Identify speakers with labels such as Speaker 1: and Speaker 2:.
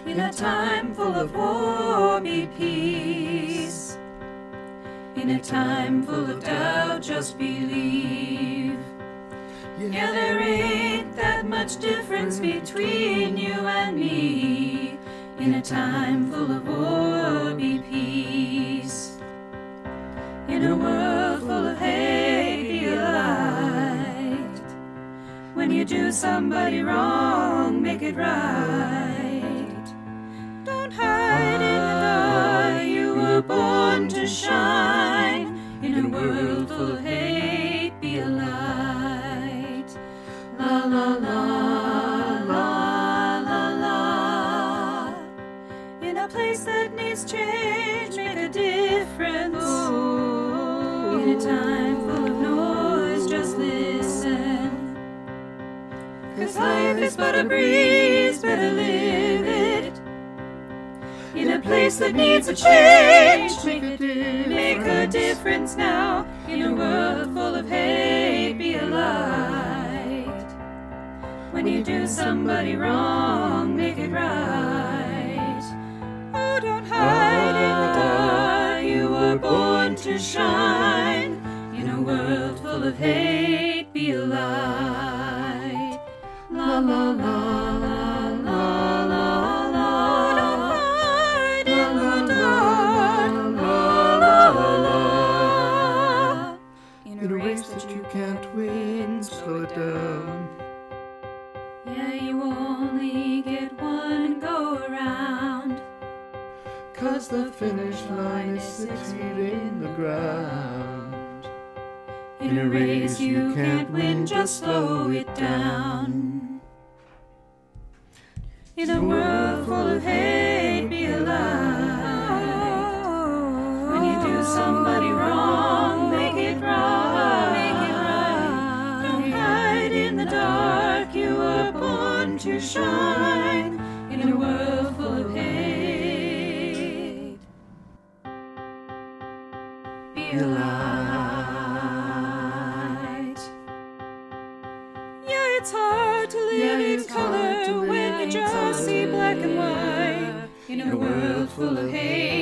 Speaker 1: In a time full of war, be peace. In a time full of doubt, just believe. Yeah, there ain't that much difference between you and me. In a time full of war, be peace. In a world full of hate, be a light. When you do somebody wrong, make it right. Don't hide in the dark, you were born to shine. In a world full of hate, be a light. La la la, la la la. In a place that needs change, make a difference. In a time full of noise, just listen. 'Cause life is but a breeze, better live it. In a place that needs a change, make a difference now. In a world full of hate, be a light. When you do somebody wrong, make it right. Oh, don't hide in the dark, you were born to shine. In a world full of hate, be a light. La la la, la la la. Don't hide in the dark, la la la.
Speaker 2: In a race that you can't win, slow it down.
Speaker 1: Yeah, you only get one go around.
Speaker 2: 'Cause the finish line is 6 feet in the ground.
Speaker 1: In a race you can't win, just slow it down. In a world full of hate, be a light. When you do somebody wrong, make it right. Don't hide in the dark, you were born to shine. In a world full of hate, be a light. Yeah, it's hard to live in color when you just see black and white. In a world full of hate,